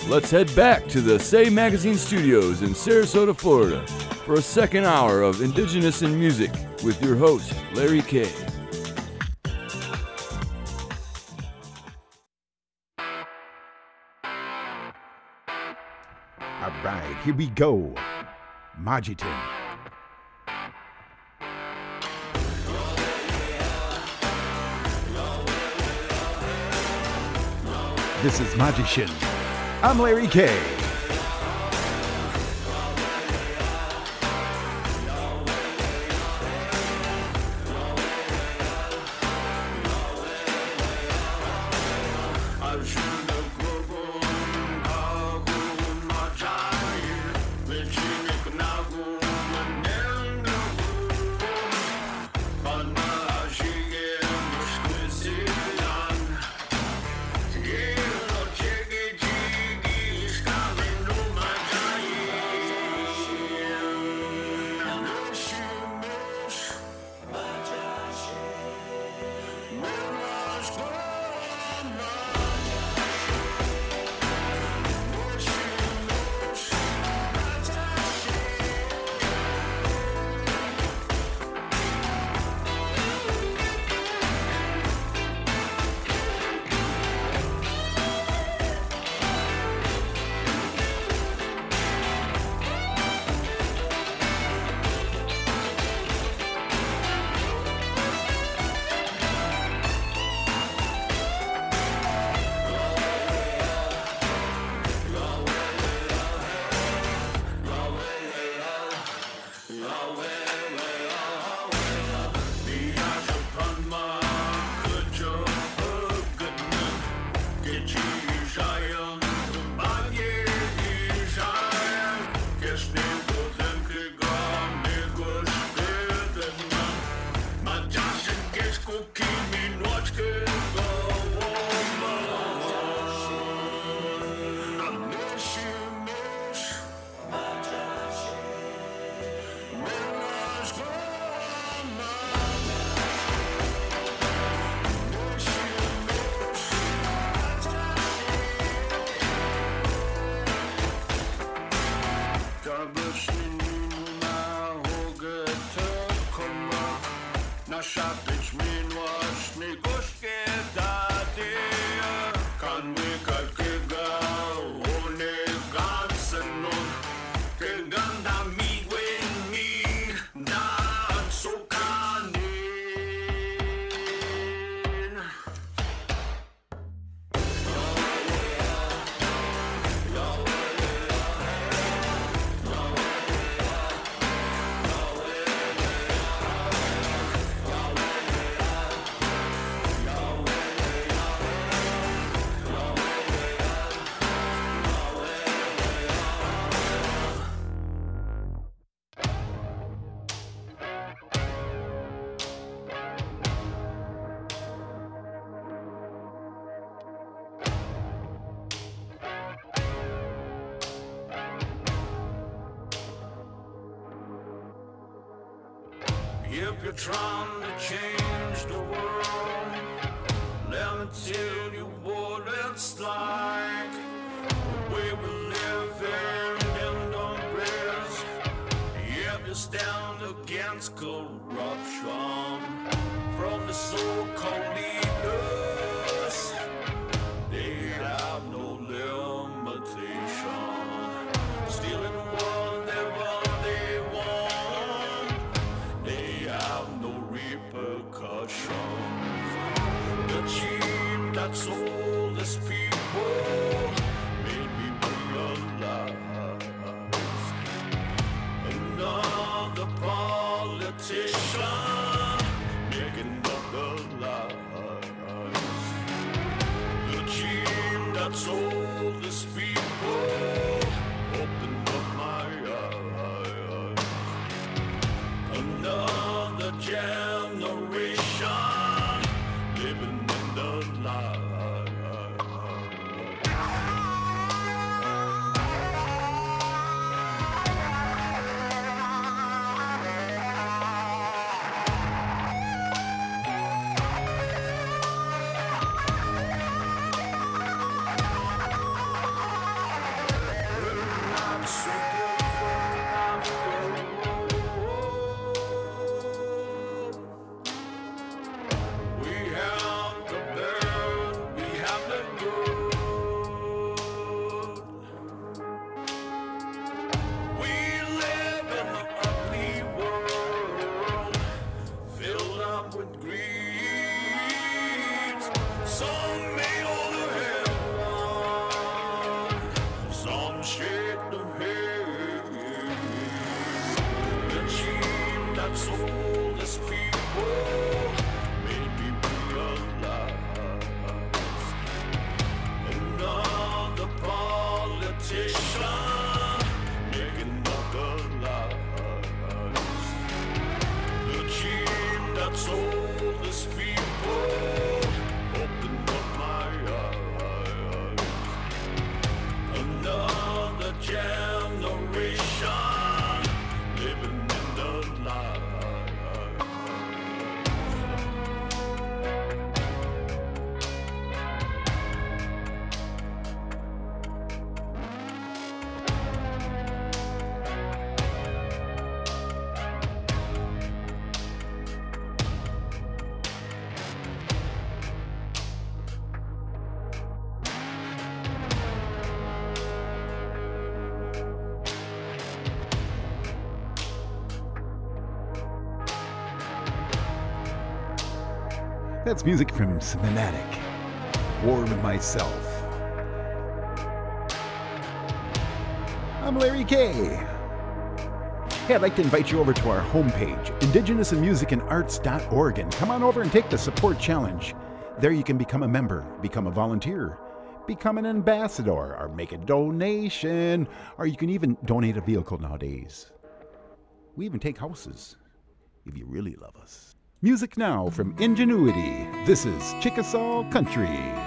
let's head back to the Say Magazine studios in Sarasota, Florida for a second hour of Indigenous in Music with your host, Larry Kay. All right, here we go. Majitin. This is Magician. I'm Larry Kay. If you're trying to change the world, let me tell you what it's like. The way we live in the rest. If you stand against corruption from the so-called leaders, they have no limitation. Stealing whatever they want, they have no repercussions. The cheap that sold this people made me realize another politician making up the lies. The cheap that sold this people opened up my eyes. Another generation living in the light. That's music from Semimatic, Warm Myself. I'm Larry K. Hey, I'd like to invite you over to our homepage, indigenousinmusicandarts.org, and come on over and take the support challenge. There you can become a member, become a volunteer, become an ambassador, or make a donation, or you can even donate a vehicle nowadays. We even take houses, if you really love us. Music now from Ingenuity. This is Chickasaw Country.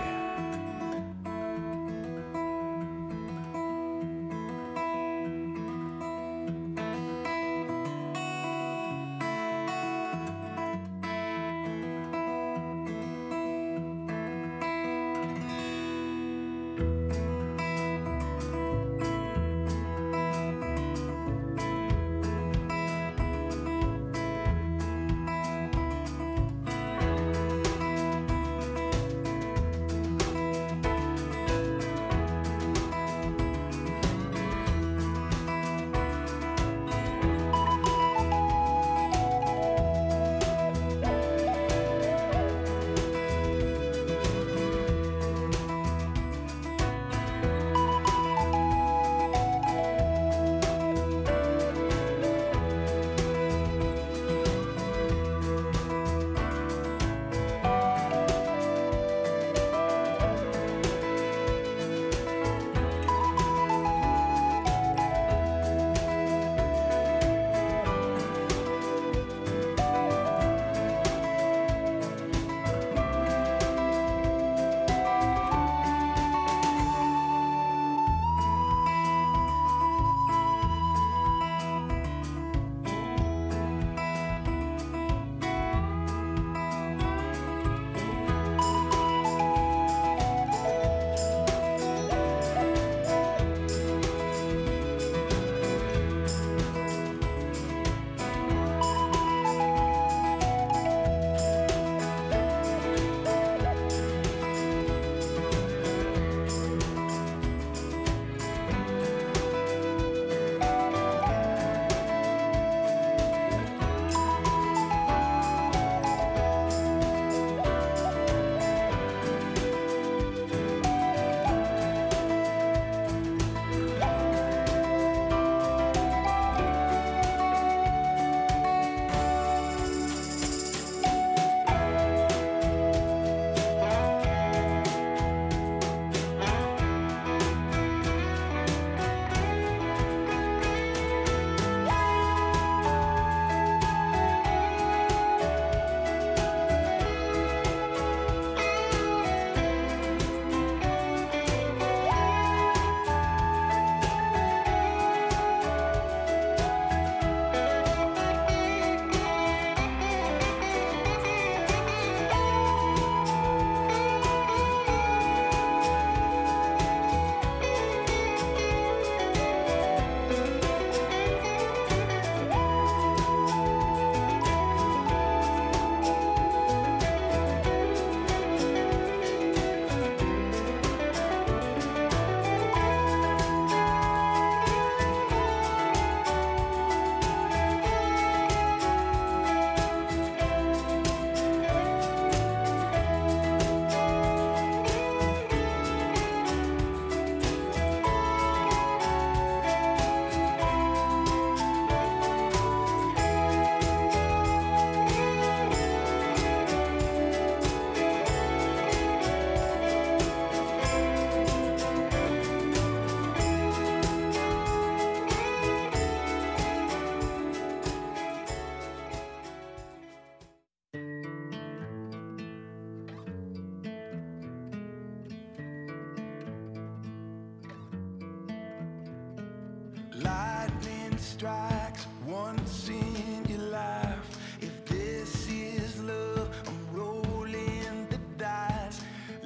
Lightning strikes once in your life. If this is love, I'm rolling the dice.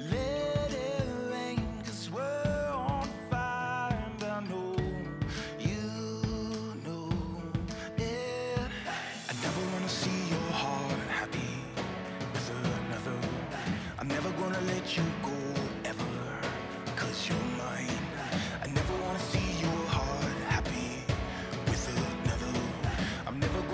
Let it rain, 'cause we're on fire. And I know you know it. I never wanna see your heart happy with another. I'm never gonna let you go ever, 'cause you're mine. I never wanna see your heart happy with another. I'm never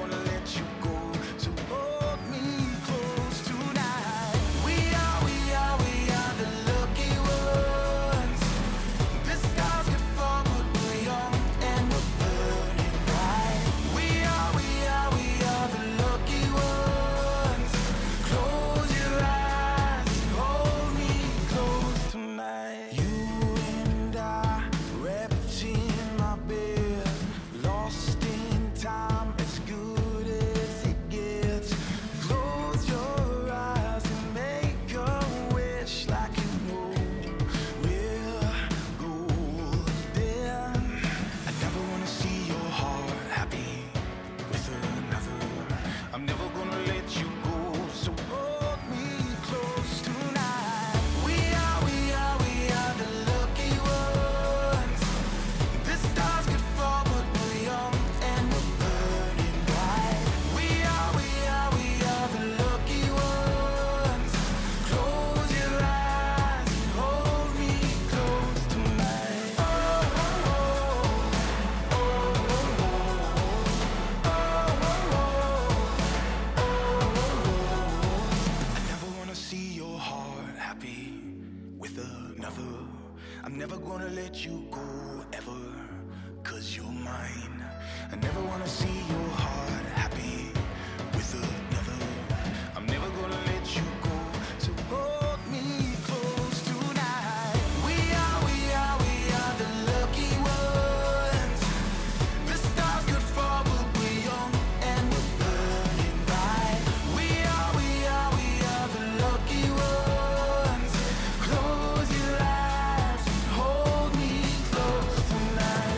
forever. I'm never gonna let you go ever, 'cause you're mine. I never wanna see your heart happy with another. I'm never gonna let you go, so hold me close tonight. We are the lucky ones. The stars could fall, but we're young and we're burning bright. We are the lucky ones. Close your eyes, hold me close tonight.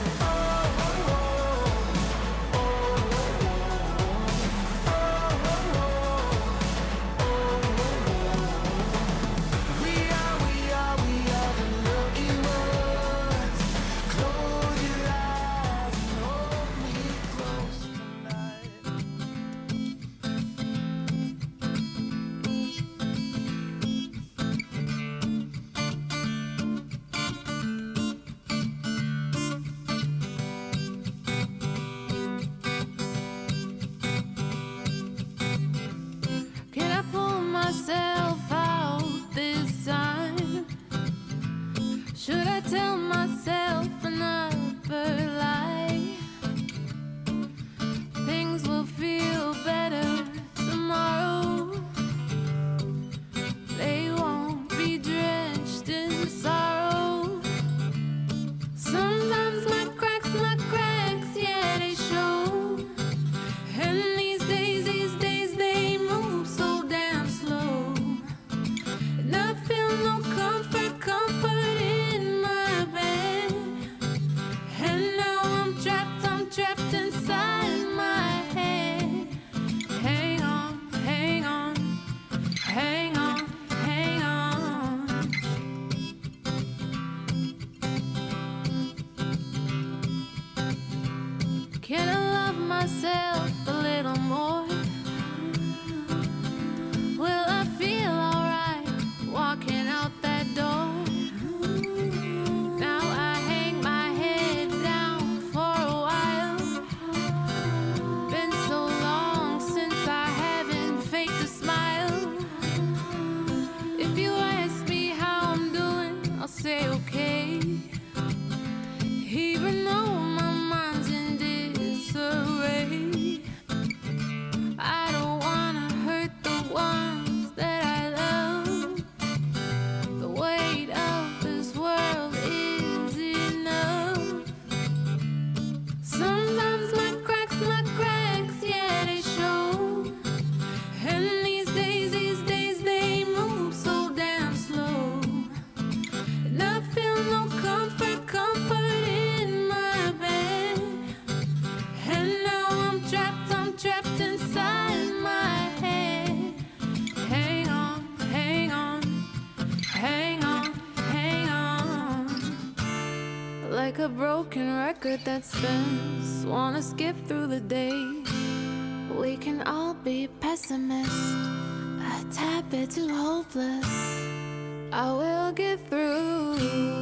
We are the lucky ones. Close your eyes and hold me close tonight. Can I pull myself out this time? Should I tell myself another lie? Things will feel better tomorrow. They won't be drenched in sorrow. Sometimes my cracks, yeah, they show. And these days, they move so damn slow. And I feel no comfort in my bed. And now I'm trapped inside my head. Hang on, hang on, hang on, hang on. Can I love myself a little more? Will I feel alright walking out that door? Now I hang my head down for a while. Been so long since I haven't faked a smile. If you ask me how I'm doing, I'll say okay. Even though my mind's in disarray, I don't wanna hurt the ones that I love. The weight of this world is enough. Sometimes my cracks, yeah, they show. And these days, they move so damn slow. And I feel no comfort in my bed. And now I'm trapped inside my head. Hang on, hang on, hang on, hang on. Like a broken record that spins, wanna skip through the day. We can all be pessimists, a tad bit too hopeless. I will get through.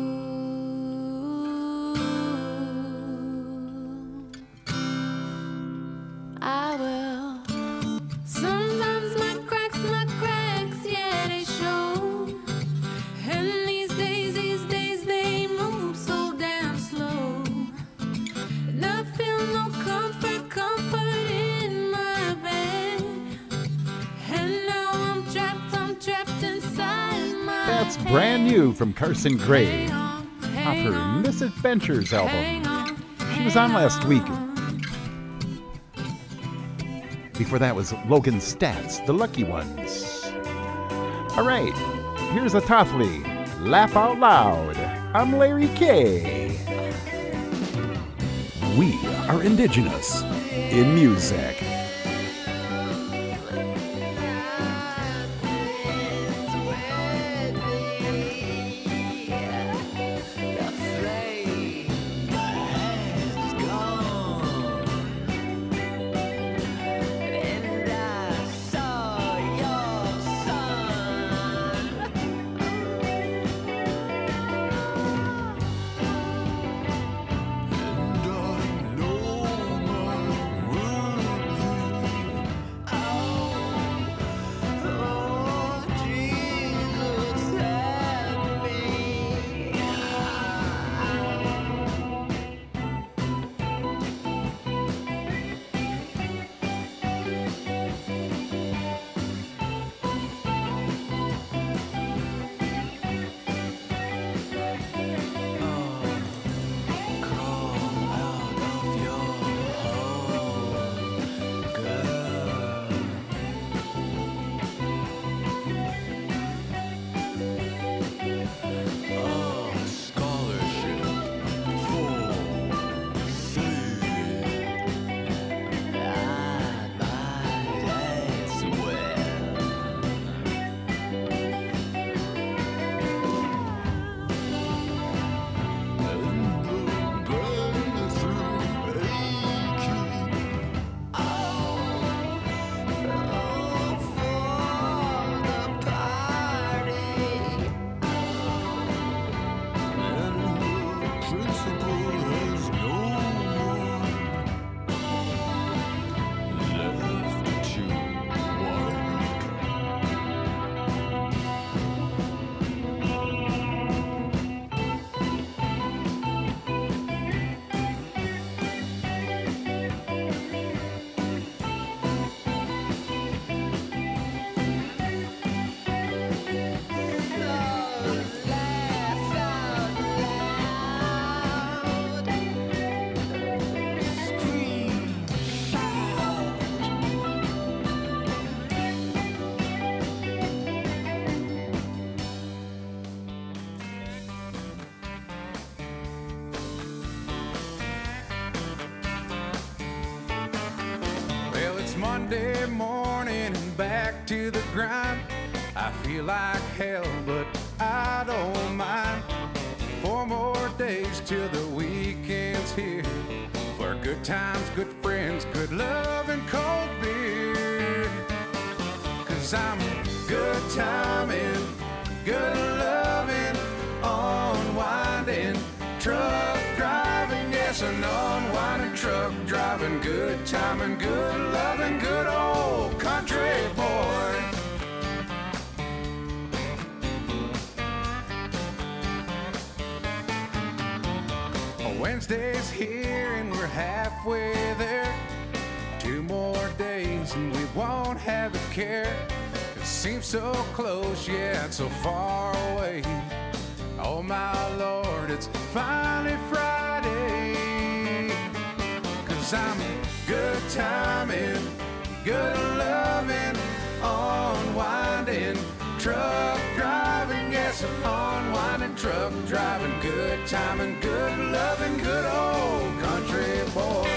I will. Sometimes my cracks, yeah, they show. And these days, they move so damn slow. And I feel no comfort in my bed. And now I'm trapped inside my That's brand new from Carson Gray Hang on, off hang her on, Misadventures album. hang on, She was on last week. Before that was Logan Stats, The Lucky Ones. All right, here's a Toffley. Laugh Out Loud. I'm Larry K. We are indigenous in music. And I know my Monday morning and back to the grind. I feel like hell, but I don't mind. 4 more days till the weekend's here. For good times, good friends, good love, and cold beer. 'Cause I'm good timing, good loving, unwinding, truck driving, yes, an unwinding truck driving, good timing, good loving, good old country boy. Wednesday's here and we're halfway there. 2 more days and we won't have a care. It seems so close, yeah, it's so far away. Oh my Lord, it's finally Friday. 'Cause I'm good timing, good loving, unwinding, truck driving, yes, unwinding, truck driving, good timing, good loving, good old country boy.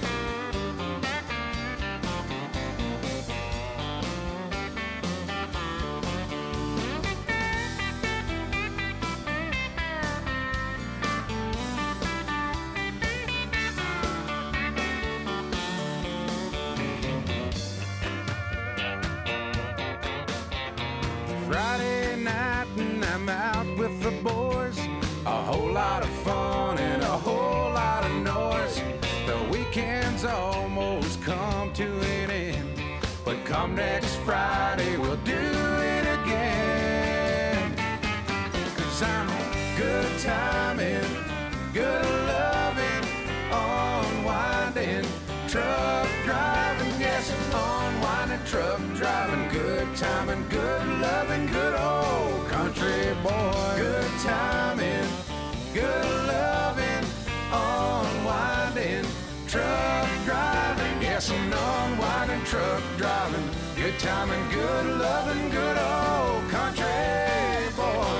Friday night and I'm out with the boys. A whole lot of fun and a whole lot of noise. The weekend's almost come to an end, but come next Friday we'll do it again. 'Cause I'm good timing, good loving, unwinding, truck driving, yes, unwinding, truck driving, good timing, good loving, good old country boy. Good timing, good loving, unwinding, truck driving, yes, an unwinding, truck driving, good timing, good loving, good old country boy.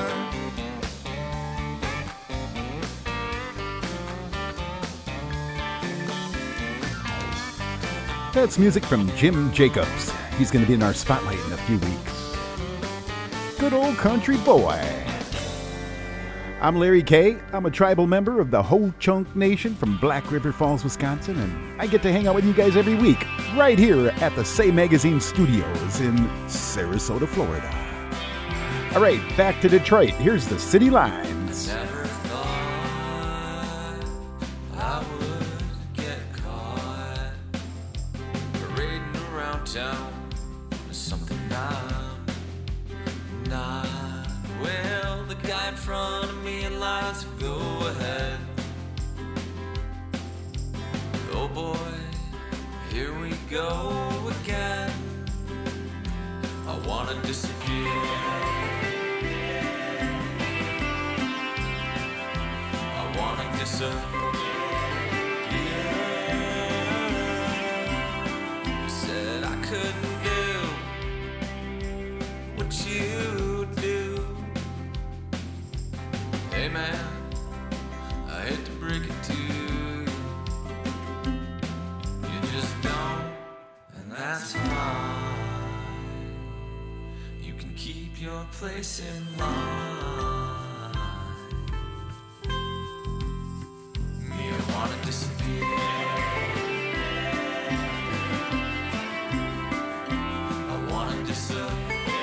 That's music from Jim Jacobs. He's going to be in our spotlight in a few weeks. Good old country boy. I'm Larry K. I'm a tribal member of the Ho Chunk Nation from Black River Falls, Wisconsin, and I get to hang out with you guys every week right here at the Say Magazine Studios in Sarasota, Florida. All right, back to Detroit. Here's the City Lines. Never thought I would get caught parading around town with something I'm not. Well, the guy in front of me in line to go ahead. Oh boy, here we go again. I wanna disappear. I wanna disappear. You said I couldn't do what you do. Hey man, I hate to break it to you. You just don't, and that's fine. You can keep your place in mine. Me, I wanna disappear. I wanna disappear.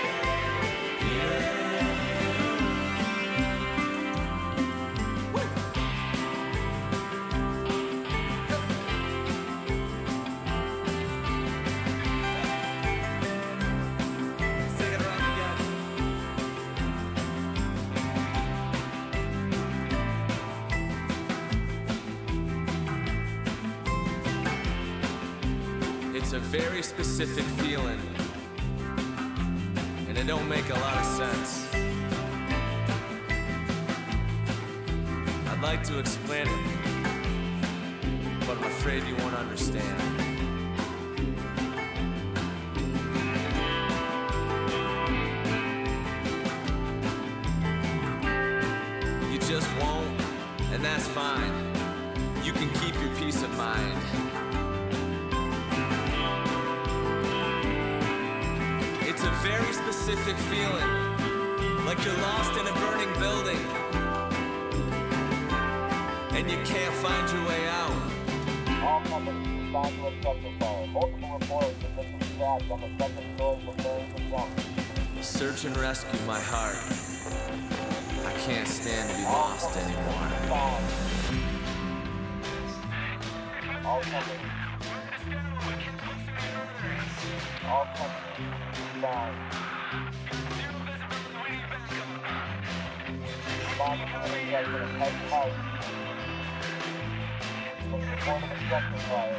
It's a very specific feeling, and it don't make a lot of sense. I'd like to explain it, but I'm afraid you won't understand. You just won't, and that's fine. You can keep your peace of mind. a very specific feeling, like you're lost in a burning building, and you can't find your way out. All companies respond to a structure fire. Multiple reports of victims trapped on the second floor of the building and jumped. Search and rescue my heart. I can't stand to be lost anymore. All companies. All companies respond. Respond to any resident of Head House. From the point of a structure fire.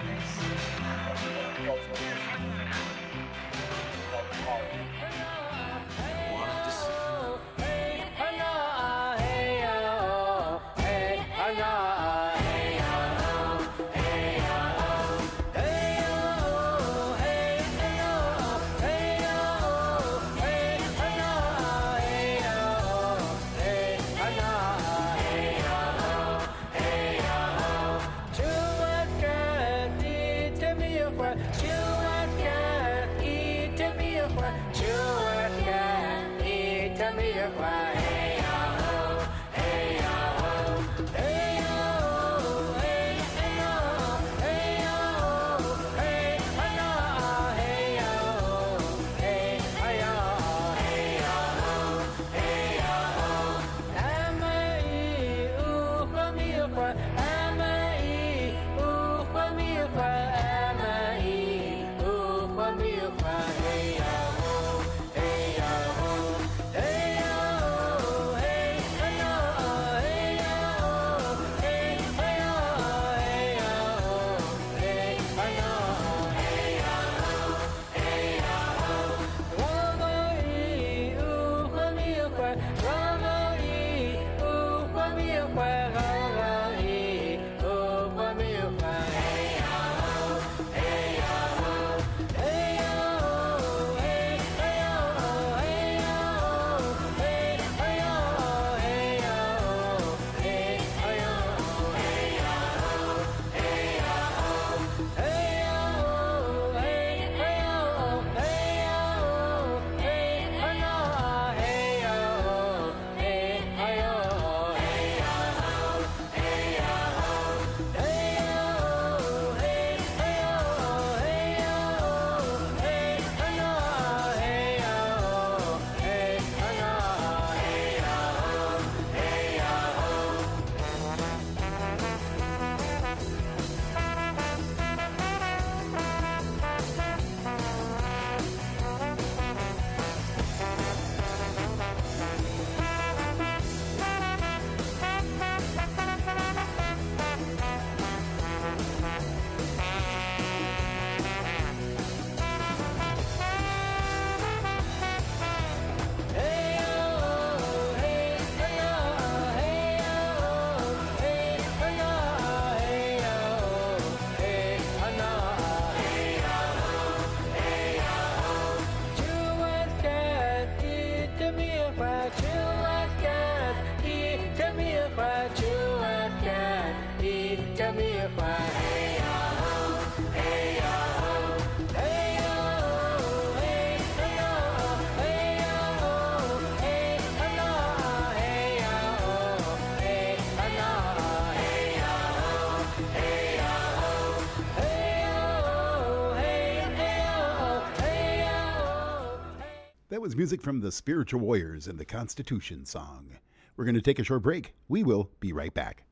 That was music from the Spiritual Warriors and the Constitution song. We're going to take a short break. We will be right back.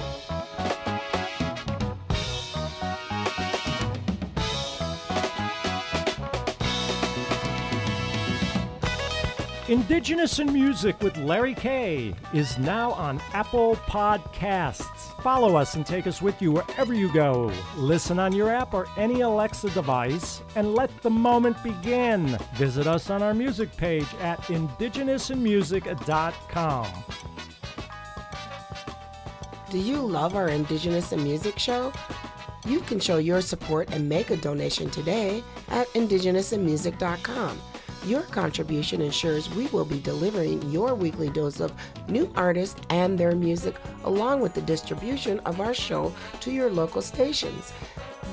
Indigenous in Music with Larry K is now on Apple Podcasts. Follow us and take us with you wherever you go. Listen on your app or any Alexa device and let the moment begin. Visit us on our music page at indigenousinmusic.com. Do you love our Indigenous in Music show? You can show your support and make a donation today at indigenousinmusic.com. Your contribution ensures we will be delivering your weekly dose of new artists and their music, along with the distribution of our show to your local stations.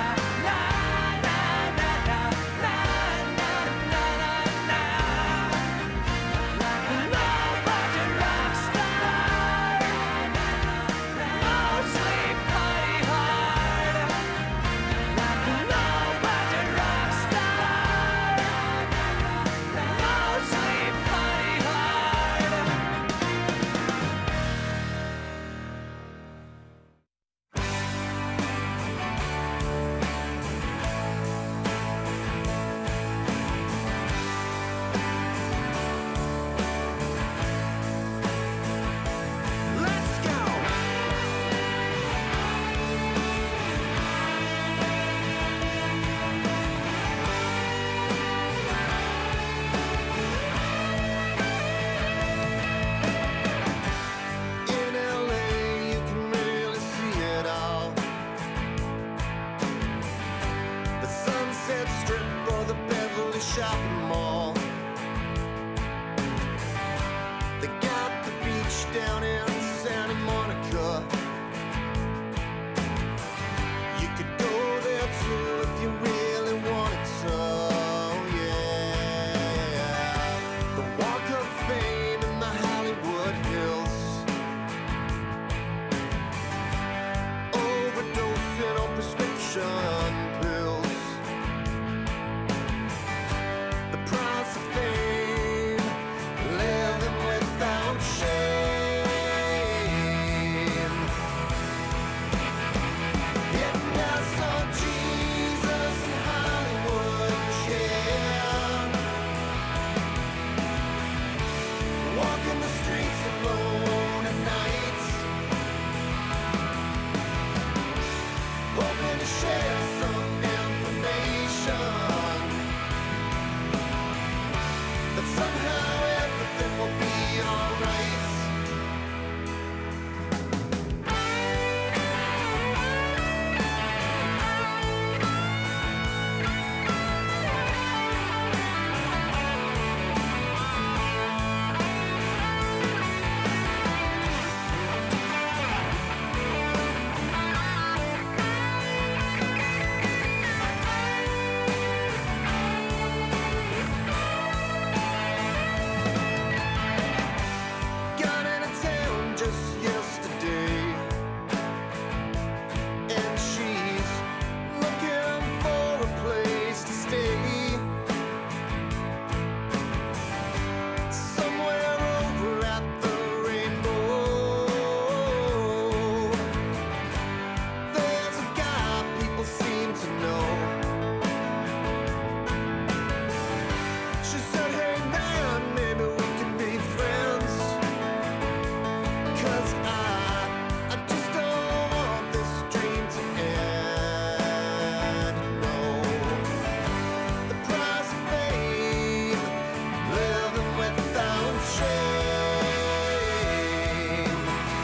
Sunset Strip or the Beverly Shopping Mall. They got the beach down in Santa Monica. You could go there too if you really wanted to, yeah. The Walk of Fame in the Hollywood Hills. Overdosing on prescription pills. The price of fame, living without shame. Yeah, I saw Jesus in Hollywood, yeah. Walking the streets alone at night, hoping to share some information that somehow everything will be alright. Got into town just yesterday, and she's looking for a place to stay. Somewhere over at the Rainbow, there's a guy people seem to know. She said, hey man, maybe we can be friends. 'Cause I just don't want this dream to end. No, the price of fame, living without shame.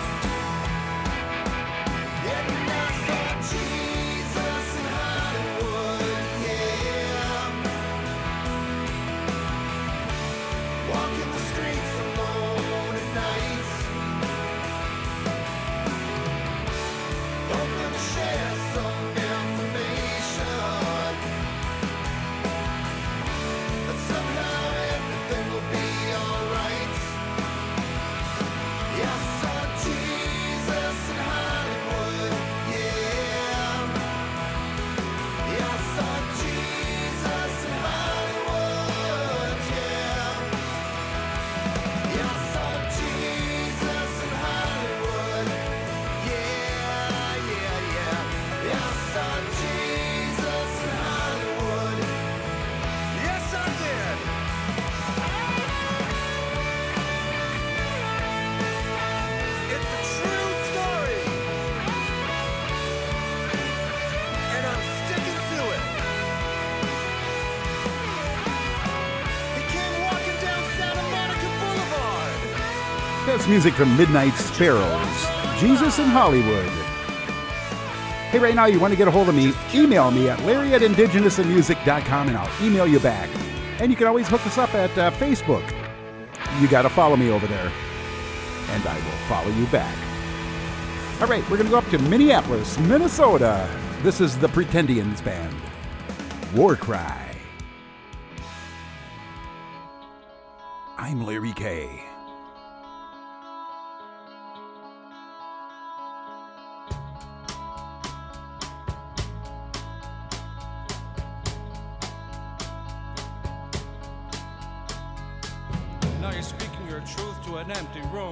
Yeah, and I saw Jesus in Hollywood, yeah. Walking the streets alone at night, hoping to share some information that somehow everything will be alright. Yeah, I saw Jesus in Hollywood, yeah. Yeah, I saw Jesus in Hollywood, yeah. Yeah, I saw Jesus in Hollywood. Yeah, yeah, yeah. Yeah, I saw Jesus in Hollywood. Yes, I did. It's a true story, and I'm sticking to it. He came walking down Santa Monica Boulevard. That's music from Midnight Sparrows, Jesus in Hollywood. Hey, right now you want to get a hold of me, email me at larry@indigenousinmusic.com and I'll email you back. And you can always hook us up at Facebook. You got to follow me over there, and I will follow you back. All right, we're going to go up to Minneapolis, Minnesota. This is the Pretendians Band, War Cry. I'm Larry K. Now you're speaking your truth to an empty room,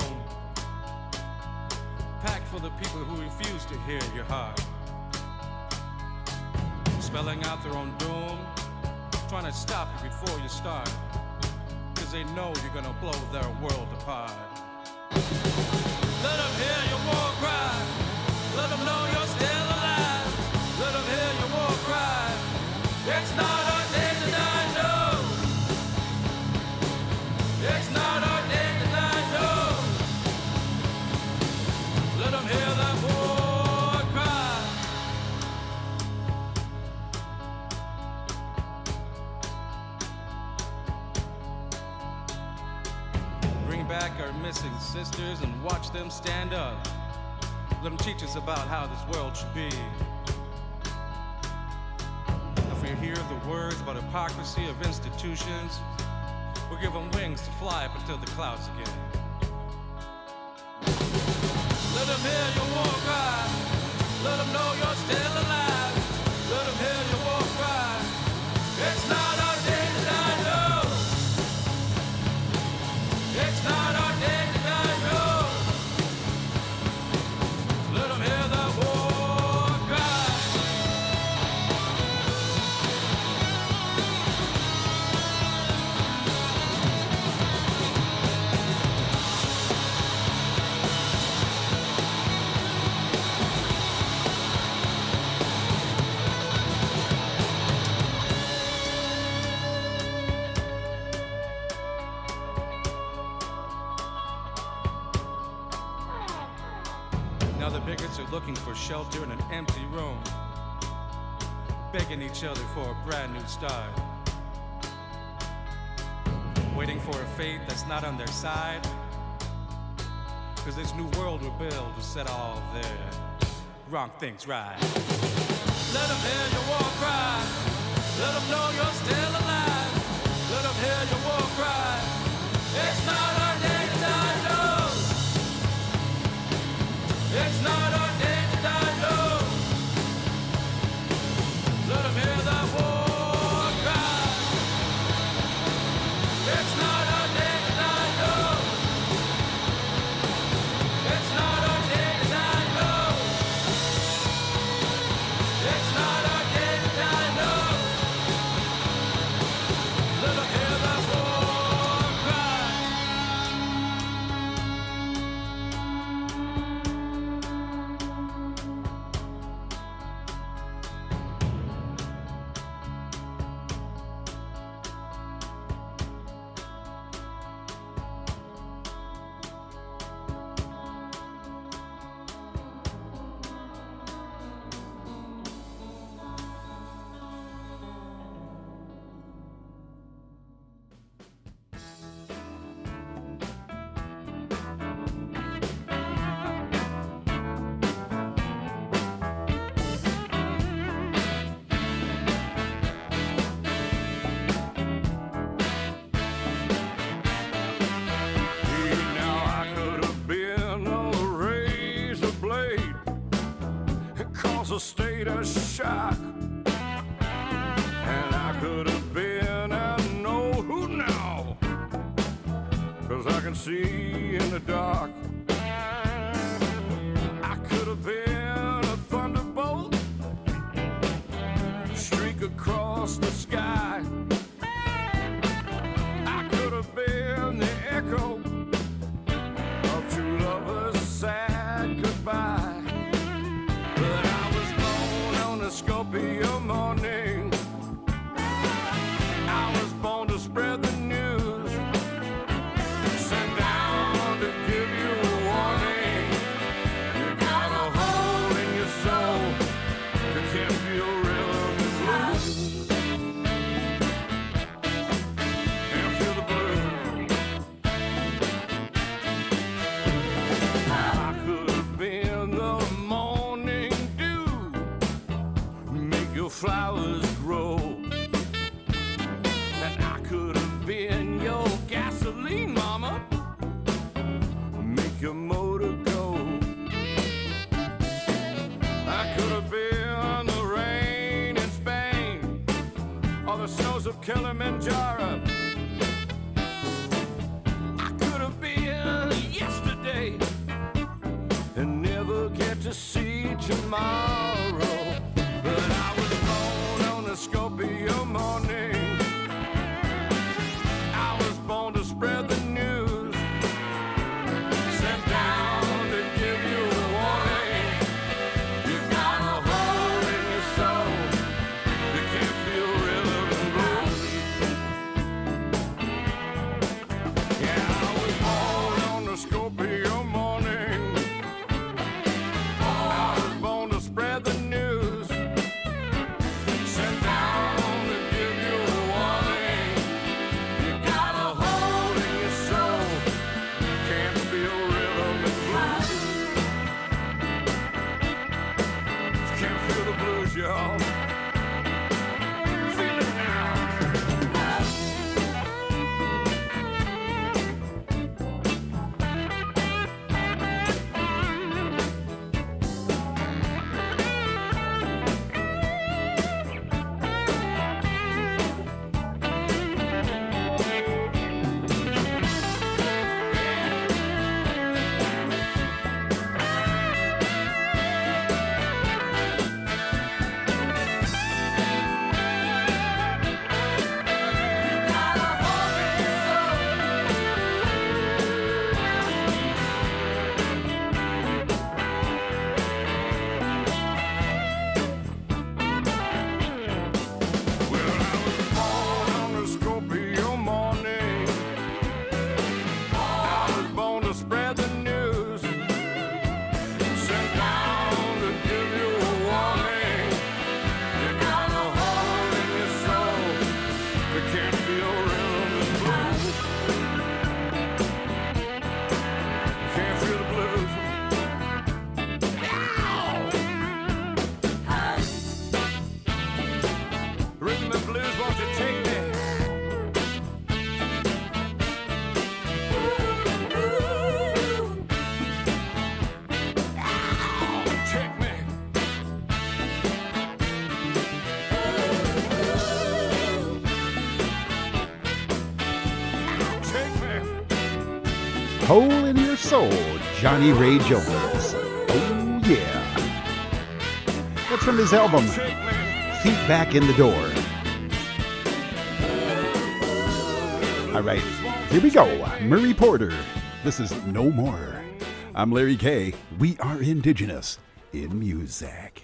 packed for the people who refuse to hear your heart. Spelling out their own doom, trying to stop you before you start, 'cause they know you're gonna blow their world apart. Let them hear your war cry, let them know you're still alive, let them hear your war cry. It's not our day to die, no. It's not our day to die, no. Let them hear that war cry. bring back our missing sisters and watch them stand up. Let them teach us about how this world should be. If we hear the words about hypocrisy of institutions, we'll give them wings to fly up into the clouds again. Let them hear your war cry. Let them know you're still alive. Let them hear your war cry. It's not our day to die, no. It's not our day to die, no. Let them hear the war cry. Now the bigots are looking for shelter in an empty room, begging each other for a brand new start, waiting for a fate that's not on their side, cause this new world will build to set all their wrong things right. Let them hear your war cry. Let them know you're still alive. Let them hear your war cry. It's not our day to die, no. It's not our day to die, no. Let them hear the war cry. It's not our day to die, no. It's not our day to die, no. It's not our day to die, no. Let them hear the war cry. Now I could have been a razor blade and cause a state of shock. And I could have been a know who now, cause I can see in the dark. I could have been a thunderbolt, streak across the sky. I could have been the echo of two lovers' sad goodbye. But I was born on a Scorpio morning. I was born to spread the news, sent down to give you a warning. You got a hole in your soul, you can't feel rhythm and blues. Can't feel the blues. I could have been the morning dew, make your flowers grow. And I could have been your gasoline, mama, make your motor go. I could have been the rain in Spain or the snows of Kilimanjaro. I could have been yesterday and never get to see tomorrow. But I was born on a Scorpio morning. I was born to spread the news, sent down to give you a warning. You got a hole in your soul, you can't feel rhythm and blues. Yeah, I was born on a Scorpio morning. I was born to spread Hole in Your Soul, Johnny Ray Jones. Oh, yeah. That's from his album, Feet Back in the Door. All right, here we go. Murray Porter. This is No More. I'm Larry K. We are indigenous in music.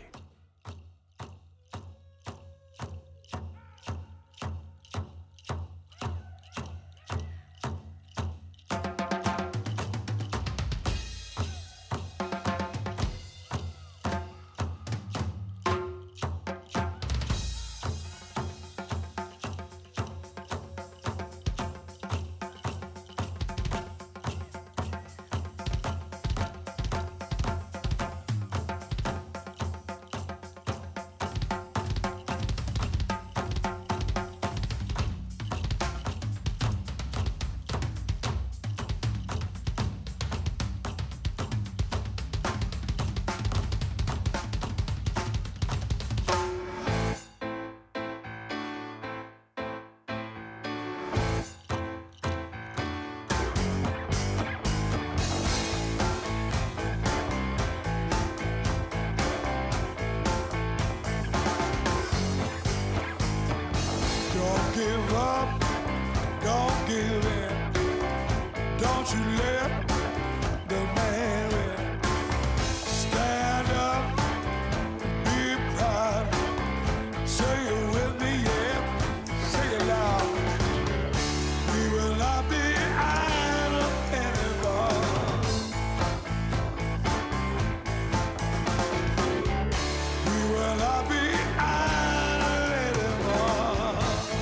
Don't give up, don't give in. Don't you let the man win. Stand up, be proud. Say it with me, yeah. Say it loud. We will not be idle anymore. We will not be idle anymore.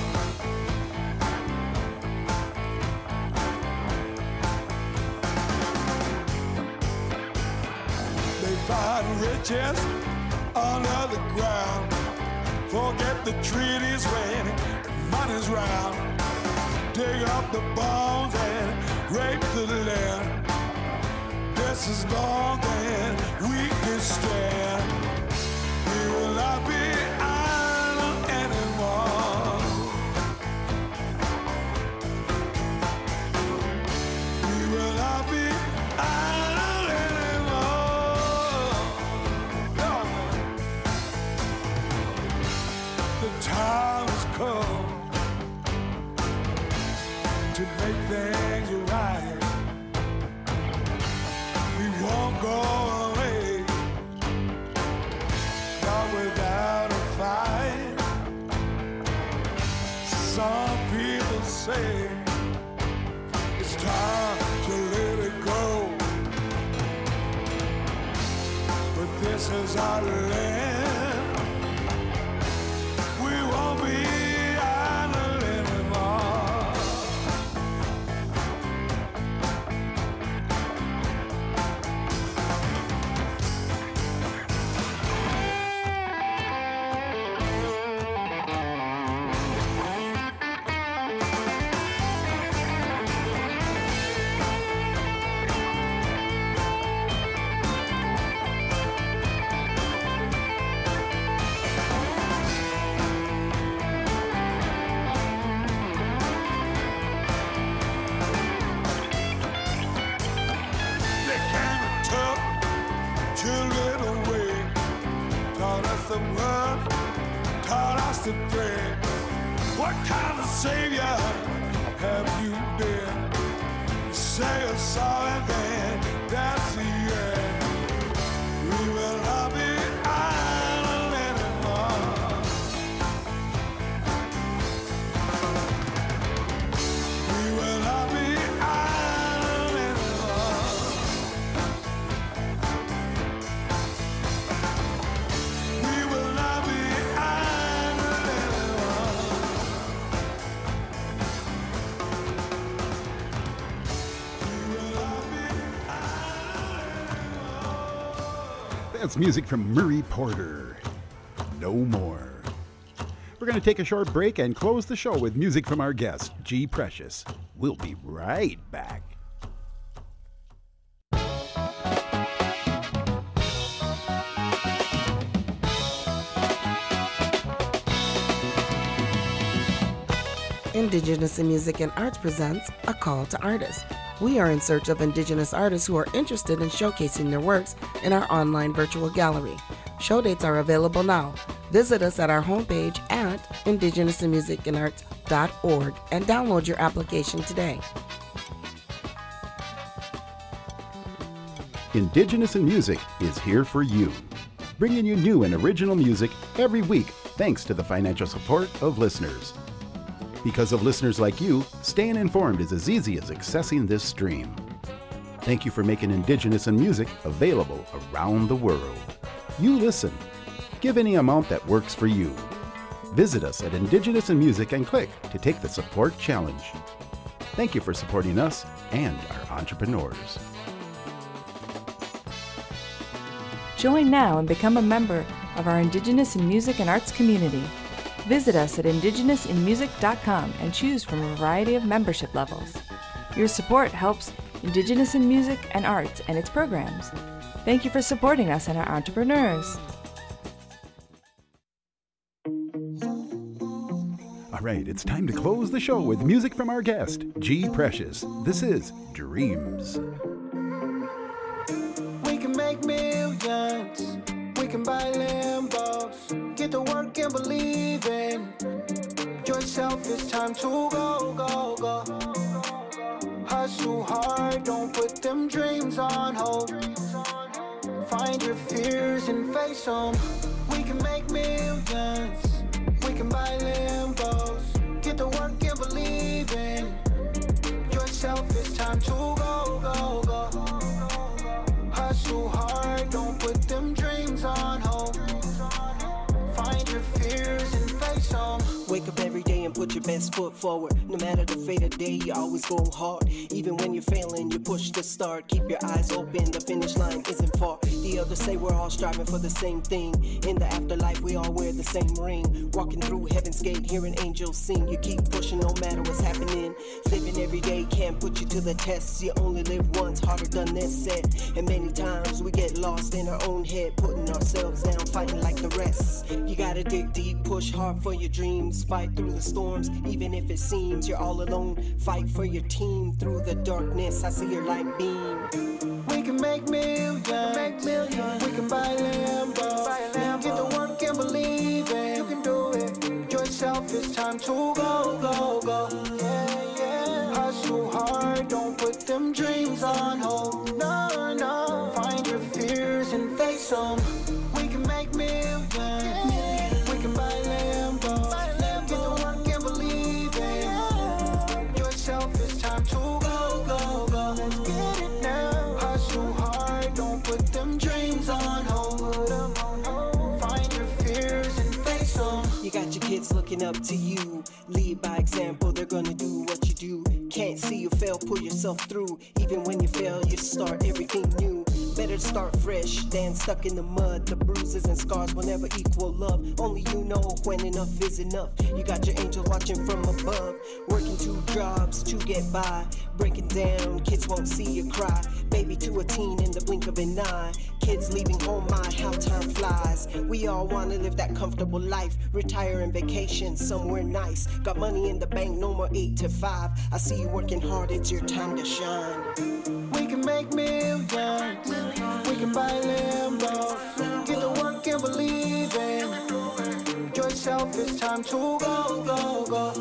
They find riches under the ground. Forget the treaties when money's round. Dig up the bones and rape the land. This is more than we can stand. We will not be idle anymore. We will not be idle anymore. No. The time has come to make things right. We won't go away, not without a fight. Some people say it's time to let it go, but this is our land. We won't be idle anymore. They came and took children away, taught us the word, taught us to pray. What kind of savior have you been? You say you're sorry, then that's the end. We will not be idle anymore. We will not be idle anymore. We will not be idle anymore. We will not be That's music from Murray Porter. No More. We're going to take a short break and close the show with music from our guest, G. Precious. We'll be right back. Indigenous in Music and Arts presents A Call to Artists. We are in search of Indigenous artists who are interested in showcasing their works in our online virtual gallery. Show dates are available now. Visit us at our homepage at indigenousinmusicandarts.org and download your application today. Indigenous in Music is here for you, bringing you new and original music every week thanks to the financial support of listeners. Because of listeners like you, staying informed is as easy as accessing this stream. Thank you for making Indigenous in Music available around the world. You listen. Give any amount that works for you. Visit us at Indigenous in Music and click to take the support challenge. Thank you for supporting us and our entrepreneurs. Join now and become a member of our Indigenous in Music and Arts community. Visit us at indigenousinmusic.com and choose from a variety of membership levels. Your support helps Indigenous in Music and Arts and its programs. Thank you for supporting us and our entrepreneurs. All right, it's time to close the show with music from our guest, G. Precious. This is Dreams. We can make millions, we can buy Lambos, get to work and believe in yourself. It's time to go, go, go. Hustle hard, don't put them dreams on hold. Find your fears and face them. We can make millions, we can buy Lambos, get to work and believe in yourself. It's time to go, go, go. Hustle hard, don't put them dreams on hold. Find your fears and face them. Wake up every day and put your best foot forward. No matter the fate of day, you always go hard. Even when you're failing, you push to start. Keep your eyes open, the finish line isn't far. The others say we're all striving for the same thing. In the afterlife, we all wear the same ring. Walking through heaven's gate, hearing angels sing. You keep pushing no matter what's happening. Living every day can't put you to the test. You only live once, harder done than said. And many times we get lost in our own head, putting ourselves down, fighting like the rest. You gotta dig deep, push hard for your dreams. Fight through the storms, even if it seems you're all alone. Fight for your team through the darkness. I see your light beam. We can make millions, we can buy Lambos, get to work and believe in you can do it yourself. It's time to go, go, go. Yeah, yeah. Hustle hard, don't put them dreams on hold. No, no. Find your fears and face them. We can make millions, we can buy Lambos, get to work and believe in yourself. It's time to go, go, go. Let's get it now. Hustle hard, don't put them dreams on hold. Find your fears and face them. You got your kids looking up to you. Lead by example, they're gonna do what you do. Can't see you fail, pull yourself through. Even when you fail, you start everything new. Better to start fresh than stuck in the mud. The bruises and scars will never equal love. Only you know when enough is enough. You got your angel watching from above. Working 2 jobs to get by. Breaking down, kids won't see you cry. Baby to a teen in the blink of an eye. Kids leaving home, my how time flies. We all wanna live that comfortable life. Retire and vacation somewhere nice. Got money in the bank, no more 8 to 5. I see you working hard, it's your time to shine. We can make millions, we can buy Lambos, get to work and believe in yourself. It's time to go, go, go.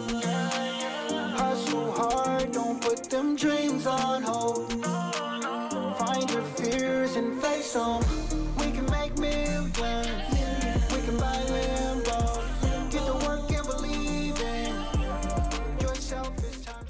Hustle hard, don't put them dreams on hold. Find your fears and face them. We can make millions, we can buy Lambos, get to work and believe in yourself. It's time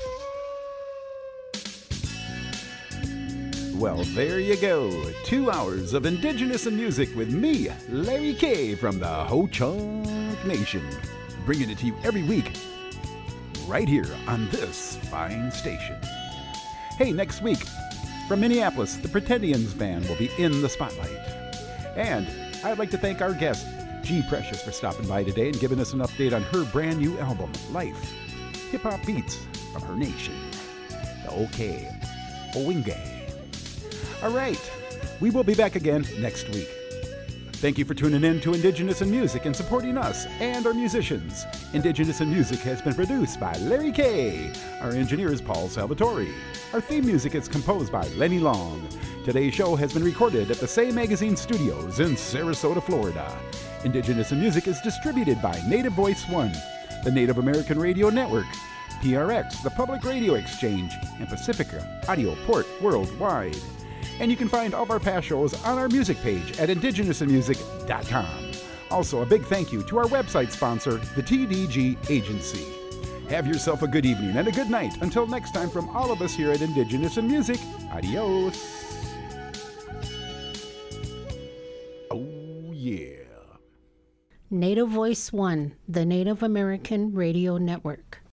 to... Well, there you go. 2 hours of Indigenous in Music with me, Larry K. from the Ho-Chunk Nation. Bringing it to you every week, right here on this fine station. Hey, next week, from Minneapolis, the Pretendians Band will be in the spotlight. And I'd like to thank our guest, G. Precious, for stopping by today and giving us an update on her brand new album, Life. Hip-hop beats from her nation. The OK. Owingay. All right, we will be back again next week. Thank you for tuning in to Indigenous in Music and supporting us and our musicians. Indigenous in Music has been produced by Larry Kay. Our engineer is Paul Salvatore. Our theme music is composed by Lenny Long. Today's show has been recorded at the Say Magazine Studios in Sarasota, Florida. Indigenous in Music is distributed by Native Voice One, the Native American Radio Network, PRX, the Public Radio Exchange, and Pacifica Audio Port Worldwide. And you can find all of our past shows on our music page at indigenousinmusic.com. Also, a big thank you to our website sponsor, the TDG Agency. Have yourself a good evening and a good night. Until next time, from all of us here at Indigenous in Music, adios. Oh, yeah. Native Voice One, the Native American Radio Network.